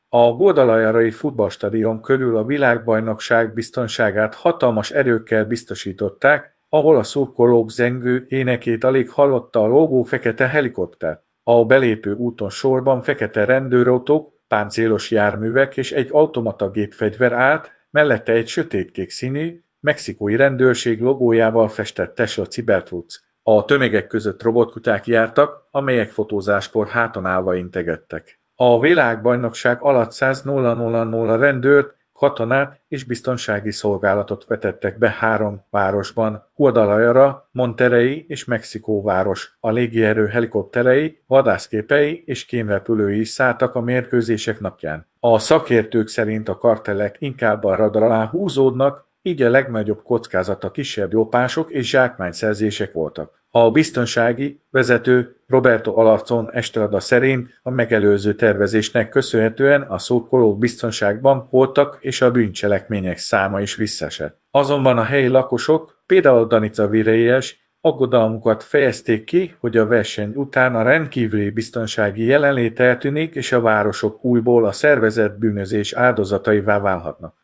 A Guadalajarai futballstadion körül a világbajnokság biztonságát hatalmas erőkkel biztosították, ahol a szurkolók zengő énekét alig hallotta a lógó fekete helikopter. A belépő úton sorban fekete rendőrautók, páncélos járművek és egy automata gépfegyver állt, mellette egy sötétkék színű, mexikói rendőrség logójával festett Tesla Cybertruck. A tömegek között robotkutyák jártak, amelyek fotózáskor háton állva integettek. A világbajnokság alatt 100.000 rendőrt, katonát és biztonsági szolgálatot vetettek be 3 városban: Guadalajara, Monterrey és Mexikó város. A légierő helikopterei, vadászgépei és kémrepülői is szálltak a mérkőzések napján. A szakértők szerint a kartellek inkább a radar alá húzódnak, így a legnagyobb kockázat a kisebb lopások és zsákmányszerzések voltak. A biztonsági vezető Roberto Alarcón Estrada szerint a megelőző tervezésnek köszönhetően a szurkolók biztonságban voltak és a bűncselekmények száma is visszaesett. Azonban a helyi lakosok, például Danica Vireyes, aggodalmukat fejezték ki, hogy a verseny után a rendkívüli biztonsági jelenlét eltűnik és a városok újból a szervezett bűnözés áldozataivá válhatnak.